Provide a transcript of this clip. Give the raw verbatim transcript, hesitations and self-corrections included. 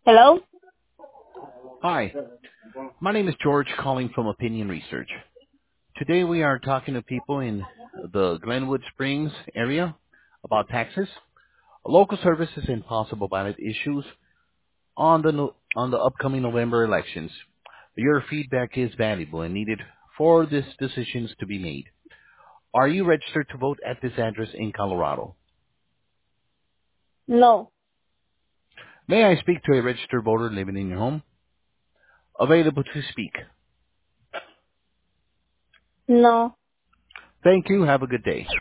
Hello? Hi, my name is George calling from Opinion Research. Today we are talking to people in the Glenwood Springs area about taxes, local services, and possible ballot issues on the no- on the upcoming November elections. Your feedback is valuable and needed for these decisions to be made. Are you registered to vote at this address in Colorado? No. May I speak to a registered voter living in your home? Available to speak. No. Thank you. Have a good day.